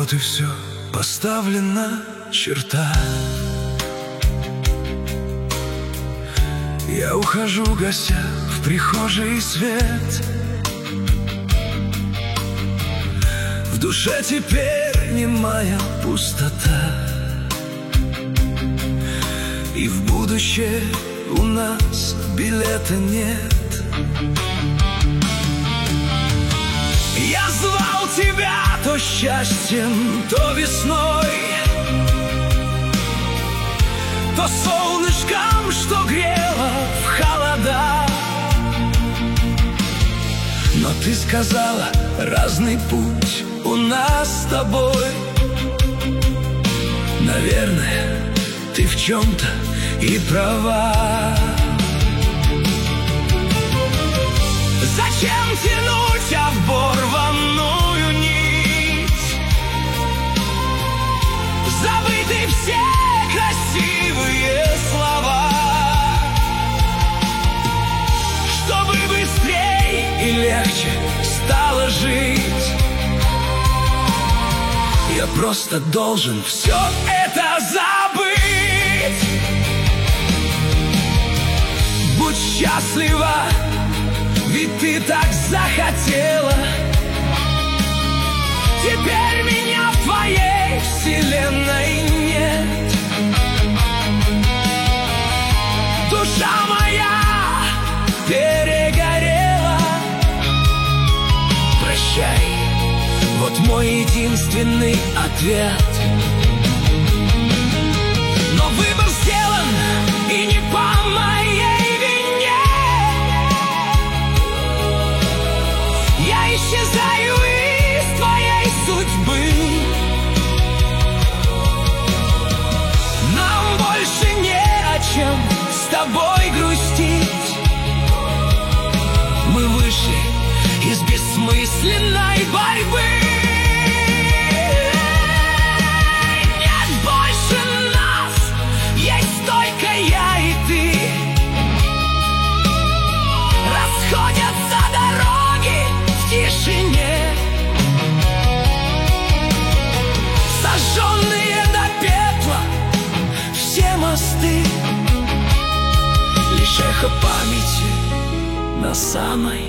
Вот и все, поставлена черта. Я ухожу, гася в прихожей свет. В душе теперь немая пустота, и в будущее у нас билета нет. Я звал тебя то счастьем, то весной, то солнышком, что грело в холода. Но ты сказала, разный путь у нас с тобой. Наверное, ты в чем-то и права. Зачем тянуть оборванную нить? Забыты все красивые слова, чтобы быстрей и легче стало жить. Я просто должен все это забыть. Будь счастлива, ведь ты так захотела. Теперь меня в твоей вселенной нет. Душа моя перегорела. Прощай, вот мой единственный ответ. Но выбор сделан, и не по моей вине. Я исчезаю из твоей судьбы. Нам больше не о чем с тобой грустить. Мы вышли из бессмысленной борьбы. Нет больше нас, есть только я и ты. Расходятся дороги в тишине, сожженные до пепла все мосты. Лишь эхо памяти на самой